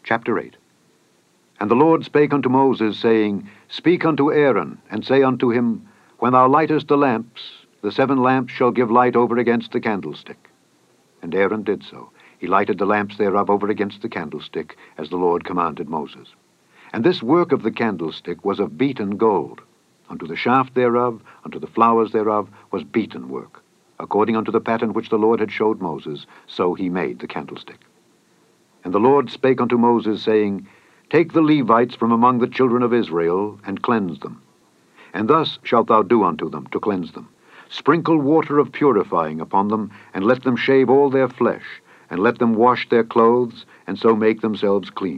Chapter 8. And the Lord spake unto Moses, saying, Speak unto Aaron, and say unto him, When thou lightest the lamps, the 7 lamps shall give light over against the candlestick. And Aaron did so. He lighted the lamps thereof over against the candlestick, as the Lord commanded Moses. And this work of the candlestick was of beaten gold. Unto the shaft thereof, unto the flowers thereof, was beaten work. According unto the pattern which the Lord had showed Moses, so he made the candlestick. And the Lord spake unto Moses, saying, Take the Levites from among the children of Israel, and cleanse them. And thus shalt thou do unto them, to cleanse them. Sprinkle water of purifying upon them, and let them shave all their flesh, and let them wash their clothes, and so make themselves clean.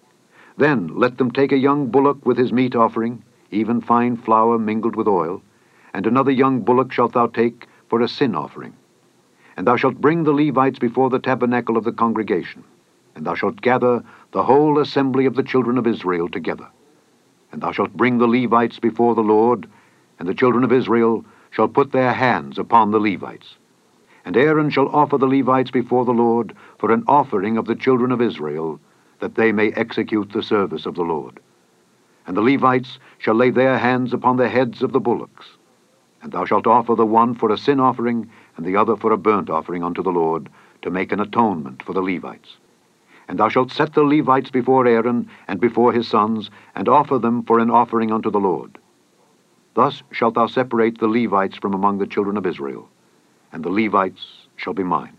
Then let them take a young bullock with his meat offering, even fine flour mingled with oil, and another young bullock shalt thou take for a sin offering. And thou shalt bring the Levites before the tabernacle of the congregation, and thou shalt gather the whole assembly of the children of Israel together. And thou shalt bring the Levites before the Lord, and the children of Israel shall put their hands upon the Levites. And Aaron shall offer the Levites before the Lord for an offering of the children of Israel, that they may execute the service of the Lord. And the Levites shall lay their hands upon the heads of the bullocks. And thou shalt offer the one for a sin offering, and the other for a burnt offering unto the Lord, to make an atonement for the Levites. And thou shalt set the Levites before Aaron and before his sons, and offer them for an offering unto the Lord. Thus shalt thou separate the Levites from among the children of Israel, and the Levites shall be mine.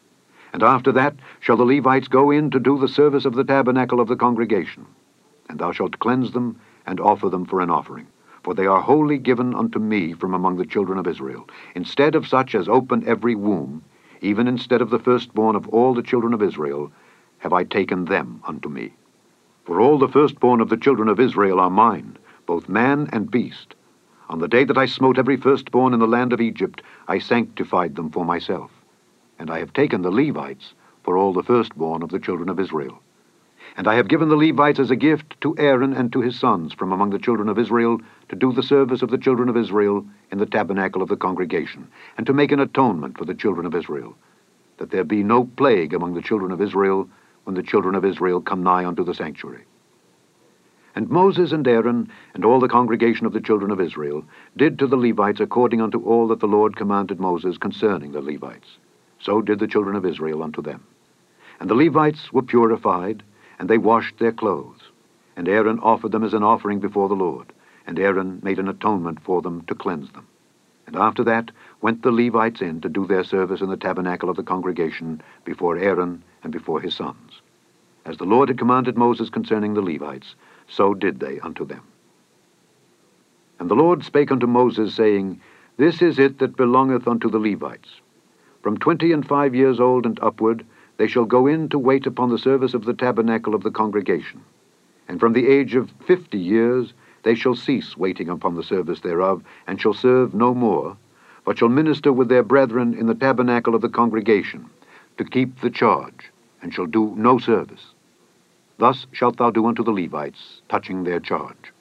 And after that shall the Levites go in to do the service of the tabernacle of the congregation. And thou shalt cleanse them, and offer them for an offering. For they are wholly given unto me from among the children of Israel. Instead of such as open every womb, even instead of the firstborn of all the children of Israel, have I taken them unto me. For all the firstborn of the children of Israel are mine, both man and beast. On the day that I smote every firstborn in the land of Egypt, I sanctified them for myself. And I have taken the Levites for all the firstborn of the children of Israel. And I have given the Levites as a gift to Aaron and to his sons from among the children of Israel, to do the service of the children of Israel in the tabernacle of the congregation, and to make an atonement for the children of Israel, that there be no plague among the children of Israel, when the children of Israel come nigh unto the sanctuary. And Moses and Aaron and all the congregation of the children of Israel did to the Levites according unto all that the Lord commanded Moses concerning the Levites. So did the children of Israel unto them. And the Levites were purified, and they washed their clothes. And Aaron offered them as an offering before the Lord, and Aaron made an atonement for them to cleanse them. And after that went the Levites in to do their service in the tabernacle of the congregation before Aaron and before his sons. As the Lord had commanded Moses concerning the Levites, so did they unto them. And the Lord spake unto Moses, saying, This is it that belongeth unto the Levites. From 25 years old and upward they shall go in to wait upon the service of the tabernacle of the congregation. And from the age of 50 years they shall cease waiting upon the service thereof, and shall serve no more, but shall minister with their brethren in the tabernacle of the congregation, to keep the charge, and shall do no service. Thus shalt thou do unto the Levites, touching their charge.